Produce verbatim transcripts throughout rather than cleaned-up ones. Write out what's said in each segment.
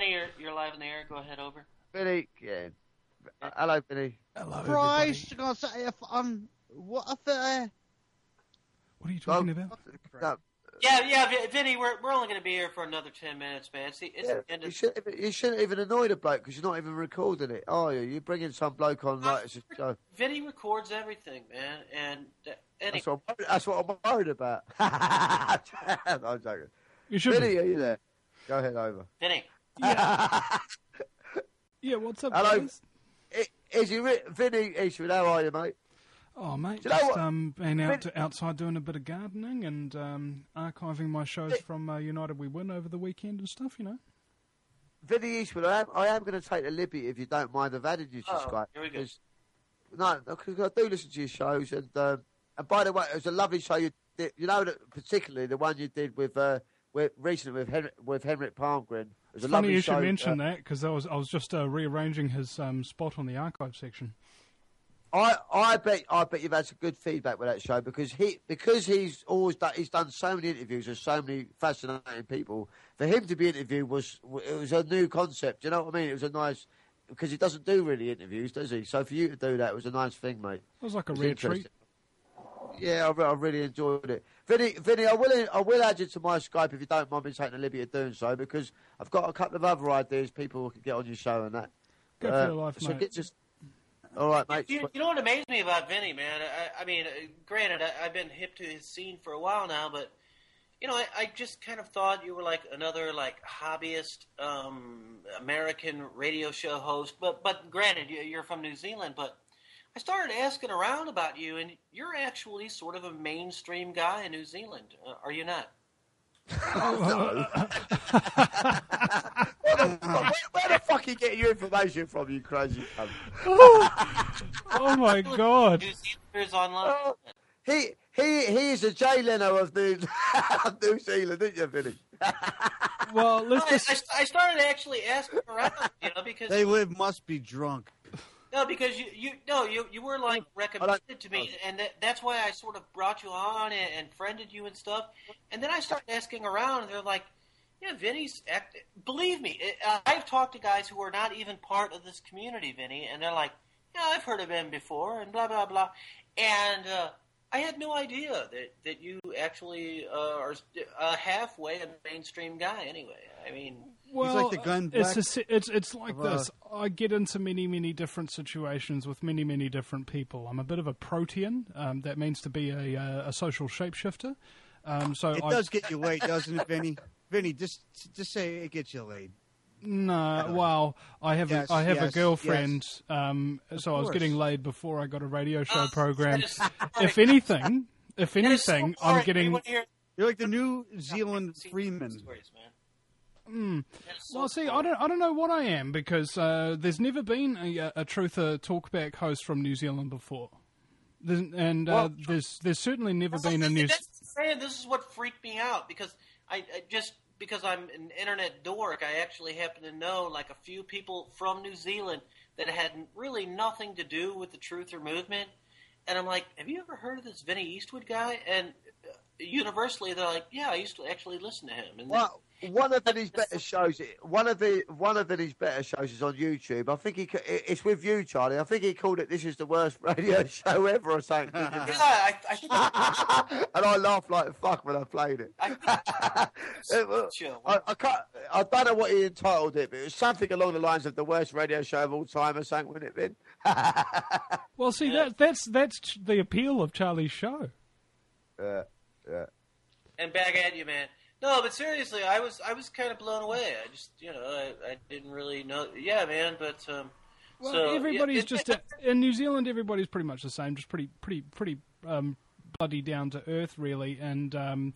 Vinny, you're, you're live in the air. Go ahead, over. Vinny, yeah. Hello, Vinny. Hello, Christ, everybody. I say if I'm what I think. What are you talking Well, about? No, Yeah, yeah, Vi- Vinny, we're we're only going to be here for another ten minutes, man. It's, the, it's yeah, the end you, of shouldn't, even- you shouldn't even annoy the bloke because you're not even recording it, are you? You're bringing some bloke on like it's a show. Vinny records everything, man, and uh, any, That's what, I'm, that's what I'm worried about. No, I'm joking. You should Vinny, be. are you there? Go ahead, over. Vinny. Yeah. yeah, what's up, Hello. guys? I- Is he re- Vinny Eastwood? How are you, mate? Oh, mate, Do you know just what? um, been out Vin- to, outside doing a bit of gardening and um, archiving my shows from uh, United We Win over the weekend and stuff, you know. Vinny Eastwood, I am, I am going to take the liberty, if you don't mind, of adding you to Oh, Skype. here we go. 'cause- No, because I do listen to your shows, and um, and by the way, it was a lovely show you did. You know, that particularly the one you did with uh, with recently with Hen- with Henrik Palmgren. It was a Funny lovely you show. should mention uh, that because I was I was just uh, rearranging his um, spot on the archive section. I I bet I bet you've had some good feedback with that show because he because he's always done, he's done so many interviews with so many fascinating people. For him to be interviewed was it was a new concept. You know what I mean? It was a nice because he doesn't do really interviews, does he? So for you to do that it was a nice thing, mate. It was like a It was rare treat. interesting. Yeah, I, re- I really enjoyed it. Vinny, Vinny, I will I will add you to my Skype if you don't mind me taking the liberty of doing so because I've got a couple of other ideas people can get on your show and that. Go Uh, for your life, so mate. get just all right, mate. You, you know what amazed me about Vinny, man? I, I mean, uh, granted, I, I've been hip to his scene for a while now, but you know, I, I just kind of thought you were like another like hobbyist um, American radio show host. But but granted, you, you're from New Zealand. But I started asking around about you, and you're actually sort of a mainstream guy in New Zealand, uh, are you not? where, the, where, where the fuck are you getting your information from, you crazy cunt? Oh my god! New Zealanders online. Oh, he he he is the Jay Leno of New, of New Zealand, didn't you, Vinny? Well, let's I, just. I, I started actually asking around, you know, because They live must be drunk. no, because you, you no, you you were like recommended to me, and that, that's why I sort of brought you on and, and friended you and stuff. And then I started asking around, and they're like, "Yeah, Vinny's act." Believe me, it, uh, I've talked to guys who are not even part of this community, Vinny, and they're like, "Yeah, I've heard of him before," and blah blah blah. And uh, I had no idea that that you actually uh, are uh, halfway a mainstream guy. Anyway, I mean. Well, like the gun it's, black a, si- it's it's like of, uh, this. I get into many many different situations with many many different people. I'm a bit of a protean. Um, that means to be a a, a social shapeshifter. Um, so It I, does get you laid, doesn't it, Vinny? Vinny, just just say it gets you laid. No, well, I have Yes, a, I have yes, a girlfriend. Um, so I was course. getting laid before I got a radio show Oh, program. that is so If funny. anything, if That is so anything, funny. I'm getting. We wanna hear You're like the New Zealand Freeman. stories, man. Mm. That is so Well, see, I funny. don't, I don't know what I am because uh, there's never been a, a truther talkback host from New Zealand before, there's, and uh, Well- there's there's certainly never That's been a like- New. that's saying this is what freaked me out because I, I just because I'm an internet dork, I actually happen to know like a few people from New Zealand that had really nothing to do with the truther movement, and I'm like, have you ever heard of this Vinny Eastwood guy? And uh, universally, they're like, yeah, I used to actually listen to him. And Well, one of Vinny's better shows. One of the one of Vinny's better shows is on YouTube. I think he ca- it's with you, Charlie. I think he called it "This is the worst radio show ever" or something. didn't yeah, you? I, I think And I laughed like fuck when I played it. I think It was- chill. I, I can't. I don't know what he entitled it, but it was something along the lines of the worst radio show of all time, or something, wouldn't it been? Well, see, that that's that's ch- the appeal of Charlie's show. Yeah, yeah. And back at you, man. No, but seriously, I was I was kind of blown away. I just, you know, I, I didn't really know. Yeah, man, but um, Well, so, everybody's yeah, it- just a, in New Zealand. Everybody's pretty much the same, just pretty, pretty, pretty um, bloody down to earth, really. And um,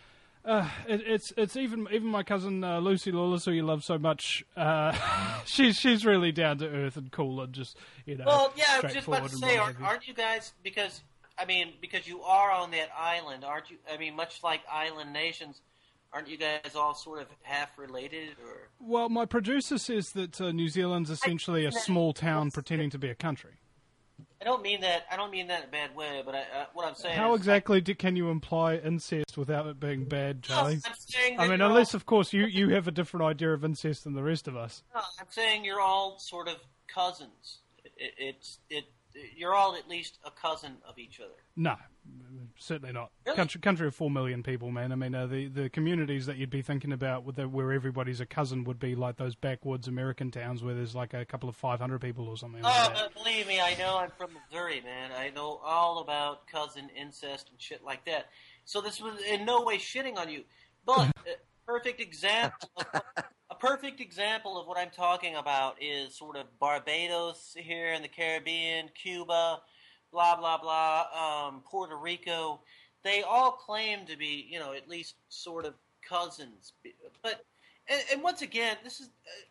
uh, it, it's it's even even my cousin uh, Lucy Lawless, who you love so much. Uh, she's she's really down to earth and cool and just you know. Well, yeah, I was just about straightforward to and say, what aren't, have you. aren't you guys? Because I mean, because you are on that island, aren't you? I mean, much like island nations, aren't you guys all sort of half related? Or Well, my producer says that uh, New Zealand's essentially a small town pretending to be a country. I don't mean that. I don't mean that in a bad way. But I, uh, what I'm saying. How is, exactly do, can you imply incest without it being bad, Charlie? No, I'm saying I that mean, you're unless all, of course you, you have a different idea of incest than the rest of us. no, I'm saying you're all sort of cousins. It, it's it. You're all at least a cousin of each other. No, certainly not. Really? Country, country of four million people, man. I mean, uh, the the communities that you'd be thinking about with the, where everybody's a cousin would be like those backwoods American towns where there's like a couple of five hundred people or something. Oh, like that. but believe me, I know. I'm from Missouri, man. I know all about cousin incest and shit like that. So this was in no way shitting on you, but a perfect example. Of, a perfect example of what I'm talking about is sort of Barbados here in the Caribbean, Cuba, blah blah blah, um, Puerto Rico. They all claim to be, you know, at least sort of cousins. But and, and once again, this is. Uh,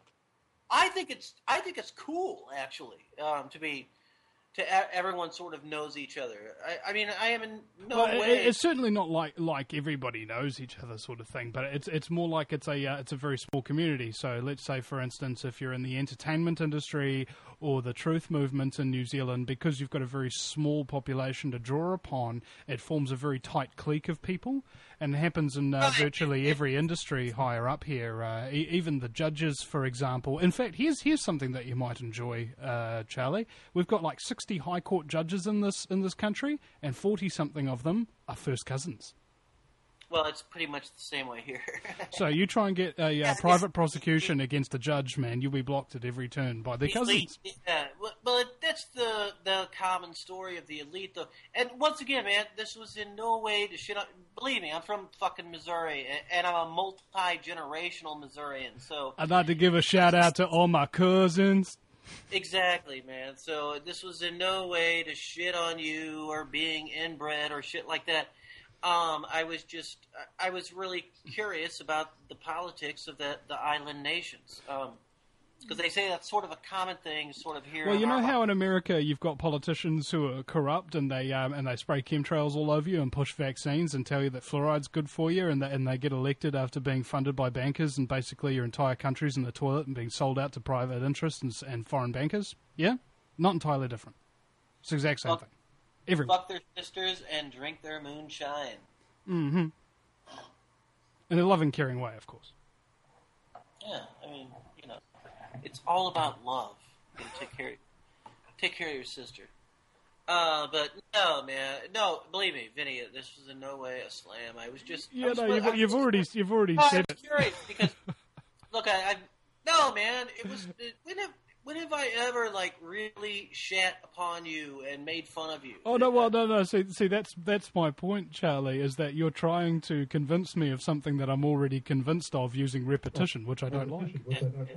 I think it's. I think it's cool, actually, um, to be. To everyone sort of knows each other. I, I mean, I am in no well, way. It's certainly not like like everybody knows each other sort of thing, but it's it's more like it's a uh, it's a very small community. So let's say, for instance, if you're in the entertainment industry or the truth movement in New Zealand, because you've got a very small population to draw upon, it forms a very tight clique of people, and it happens in uh, virtually every industry higher up here. Uh, e- even the judges, for example. In fact, here's here's something that you might enjoy, uh, Charlie. We've got like sixty High Court judges in this in this country, and forty something of them are first cousins. Well, it's pretty much the same way here. So you try and get a uh, private prosecution against a judge, man, you'll be blocked at every turn by their cousins. Yeah, well, well, that's the the common story of the elite, though. And once again, man, this was in no way to shit on. Believe me, I'm from fucking Missouri, and I'm a multi-generational Missourian. So I'd like to give a shout out to all my cousins. Exactly, man. So this was in no way to shit on you or being inbred or shit like that. Um, I was just, I was really curious about the politics of the, the island nations. Um, because they say that's sort of a common thing, sort of here. Well, you know our, how in America you've got politicians who are corrupt and they um, and they spray chemtrails all over you and push vaccines and tell you that fluoride's good for you, and they, and they get elected after being funded by bankers, and basically your entire country's in the toilet and being sold out to private interests and, and foreign bankers. Yeah, not entirely different. It's the exact same fuck, thing. Everyone. Fuck their sisters and drink their moonshine. Mm-hmm. In a loving, caring way, of course. Yeah, I mean, you know. It's all about love. You take care, take care of your sister. Uh, but no, man, no. Believe me, Vinny, this was in no way a slam. I was just. Yeah, was, no, you've, was, you've already, you've already no, said I was it. curious because, look, I, I, no, man, it was. It, when have, when have I ever like really shat upon you and made fun of you? Oh no, well, no, no. See, see, that's that's my point, Charlie. Is that you're trying to convince me of something that I'm already convinced of using repetition, which I don't like. Yeah, yeah.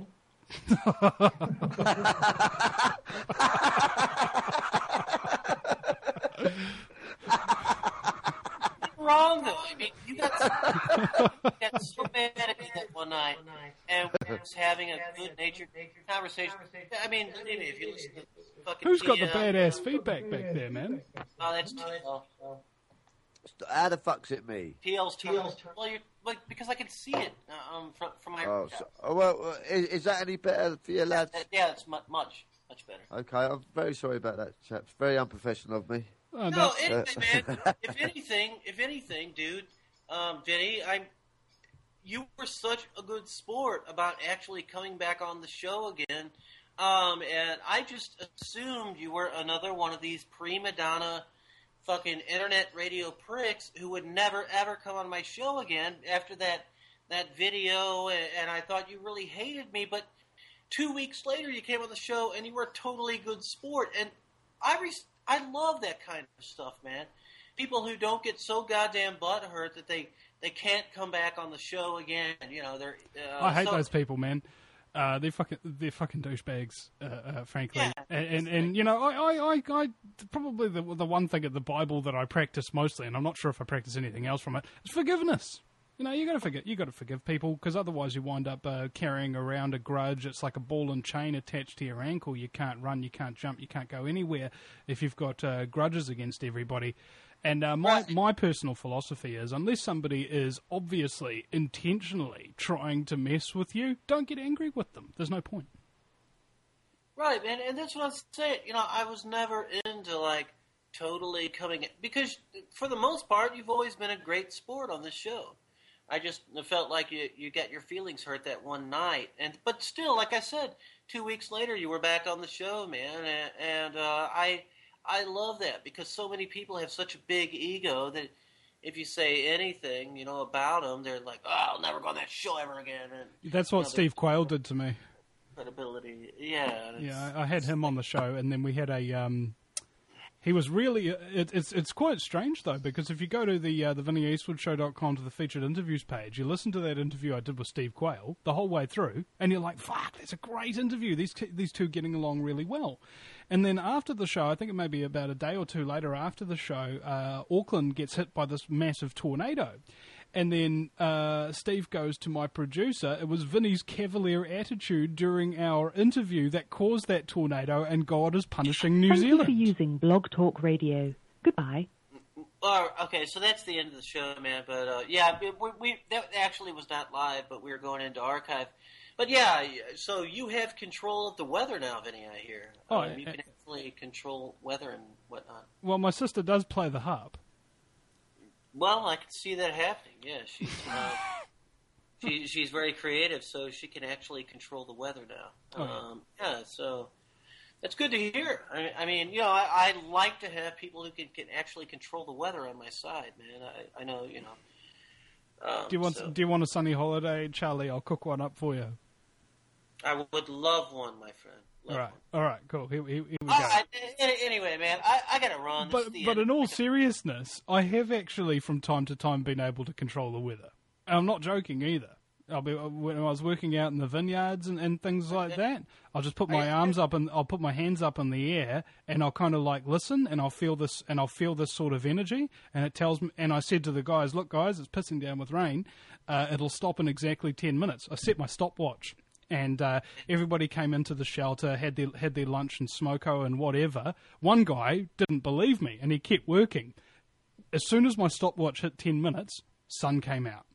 Wrong though. I mean, you got so, you got so mad at me that one night, and we was having a good-natured conversation. I mean, believe me, if you listen to fucking Who's got the T L, badass feedback back there, man? Oh, that's T L. How the fuck's it me? T L's turn. Well, you're like because I can see it uh, um from from my. Oh, so, oh well, uh, is, is that any better for you, lads? Yeah, it's much much much better. Okay, I'm very sorry about that, chaps. Very unprofessional of me. Oh, No, no. anything, man. If anything, if anything, dude, um, Vinny, I'm. You were such a good sport about actually coming back on the show again, um, and I just assumed you were another one of these prima donna, fucking internet radio pricks who would never ever come on my show again after that that video, and, and I thought you really hated me, but two weeks later you came on the show and you were a totally good sport, and I. Re- I love that kind of stuff, man. People who don't get so goddamn butthurt that they, they can't come back on the show again. You know, they're. Uh, I hate so, those people, man. Uh, they're fucking, they're fucking douchebags, uh, uh, frankly. Yeah. And, and and you know, I, I, I, I probably the the one thing at the Bible that I practice mostly, and I'm not sure if I practice anything else from it, is forgiveness. You know, you got to forgive. You got to forgive people because otherwise you wind up uh, carrying around a grudge. It's like a ball and chain attached to your ankle. You can't run, you can't jump, you can't go anywhere if you've got uh, grudges against everybody. And uh, my my personal philosophy is, unless somebody is obviously intentionally trying to mess with you, don't get angry with them. There's no point. Right, man, and that's what I'm saying. You know, I was never into, like, totally coming in. Because, for the most part, you've always been a great sport on this show. I just felt like you you got your feelings hurt that one night. and But still, like I said, two weeks later, you were back on the show, man. And, and uh, I, I love that, because so many people have such a big ego that if you say anything, you know, about them, they're like, oh, I'll never go on that show ever again. And, That's what you know, Steve Quayle did to me. Credibility, yeah. Yeah, I, I had him on the show, and then we had a. Um, he was really. It, it's it's quite strange though, because if you go to the uh, the Vinny Eastwood Show dot com to the featured interviews page, you listen to that interview I did with Steve Quayle the whole way through, and you're like, "Fuck, that's a great interview. These t- these two getting along really well." And then after the show, I think it may be about a day or two later after the show, uh, Auckland gets hit by this massive tornado. And then uh, Steve goes to my producer. It was Vinny's cavalier attitude during our interview that caused that tornado, and God is punishing New Thank Zealand. Thank you for using Blog Talk Radio. Goodbye. Well, okay, so that's the end of the show, man. But uh, yeah, we, we that actually was not live, but we were going into archive. But yeah, so you have control of the weather now, Vinny. I hear. Oh, um, you uh, can actually control weather and whatnot. Well, my sister does play the harp. Well, I can see that happening. Yeah, she's uh, she, she's very creative, so she can actually control the weather now. Oh, yeah. Um, yeah, so that's good to hear. I, I mean, you know, I, I like to have people who can, can actually control the weather on my side, man. I, I know, you know. Um, Do you want so. Do you want a sunny holiday, Charlie? I'll cook one up for you. I would love one, my friend. Love All right, one. all right, cool. Here, here, here we go. All right, anyway, man, I, I gotta run. But but in all seriousness, I have actually from time to time been able to control the weather. And I'm not joking either. I'll be when I was working out in the vineyards and, and things like that. I'll just put my arms up and I'll put my hands up in the air, and I'll kind of like listen, and I'll feel this and I'll feel this sort of energy, and it tells me. And I said to the guys, "Look, guys, it's pissing down with rain. Uh, it'll stop in exactly ten minutes." I set my stopwatch. And uh, everybody came into the shelter, had their had their lunch and smoko and whatever. One guy didn't believe me, and he kept working. As soon as my stopwatch hit ten minutes, sun came out,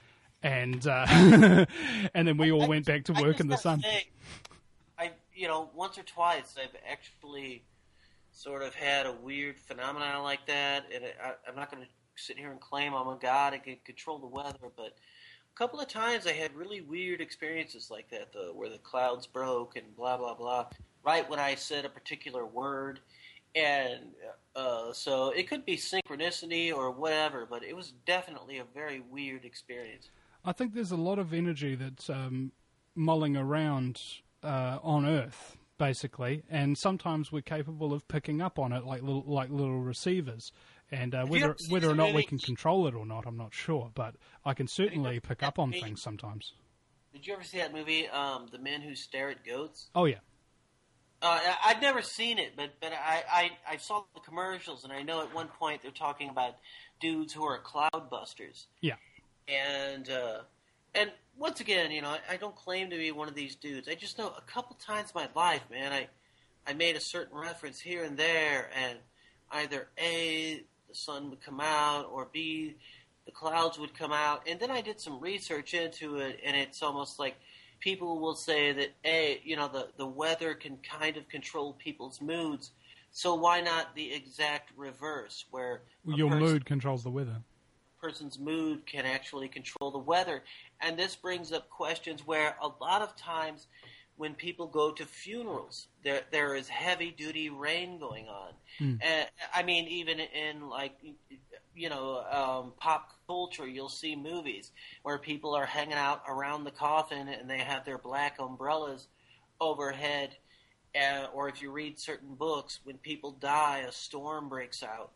and uh, and then we all I, went back to work in the sun. Say, I you know once or twice I've actually sort of had a weird phenomenon like that, and I, I'm not going to sit here and claim I'm a god and can control the weather, but a couple of times I had really weird experiences like that, though, where the clouds broke and blah, blah, blah, right when I said a particular word. And uh, so it could be synchronicity or whatever, but it was definitely a very weird experience. I think there's a lot of energy that's um, mulling around uh, on Earth, basically, and sometimes we're capable of picking up on it like little, like little receivers. And uh, whether whether or not we can control it or not, I'm not sure. But I can certainly pick up on things sometimes. Did you ever see that movie, um, The Men Who Stare at Goats? Oh, yeah. Uh, I'd never seen it, but but I, I, I saw the commercials, and I know at one point they're talking about dudes who are cloud busters. Yeah. And uh, and once again, you know, I, I don't claim to be one of these dudes. I just know a couple times in my life, man, I I made a certain reference here and there, and either A, the sun would come out, or B, the clouds would come out. And then I did some research into it, and it's almost like people will say that, A, you know, the, the weather can kind of control people's moods. So why not the exact reverse, where Well, your person, mood controls the weather. person's mood can actually control the weather? And this brings up questions where a lot of times when people go to funerals, there there is heavy-duty rain going on. Mm. And, I mean, even in, like, you know, um, pop culture, you'll see movies where people are hanging out around the coffin and they have their black umbrellas overhead. Uh, or if you read certain books, when people die, a storm breaks out.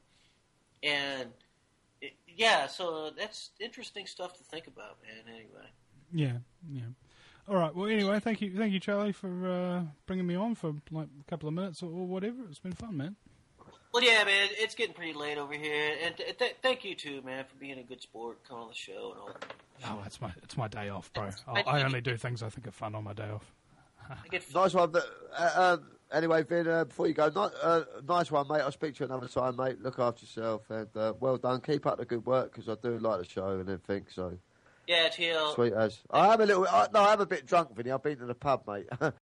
And, it, yeah, so that's interesting stuff to think about, man, anyway. Yeah, yeah. All right. Well, anyway, thank you, thank you, Charlie, for uh, bringing me on for like a couple of minutes or, or whatever. It's been fun, man. Well, yeah, man, it's getting pretty late over here, and th- th- thank you too, man, for being a good sport, coming on the show and all. Oh, it's my it's my day off, bro. I, I only do things I think are fun on my day off. I get Nice one. But, uh, um, anyway, Vin, uh, before you go, not, uh, nice one, mate. I'll speak to you another time, mate. Look after yourself, and uh, well done. Keep up the good work, because I do like the show and everything. So yeah, T L. sweet as. I am a little. I, no, I am a bit drunk, Vinny. I've been to the pub, mate.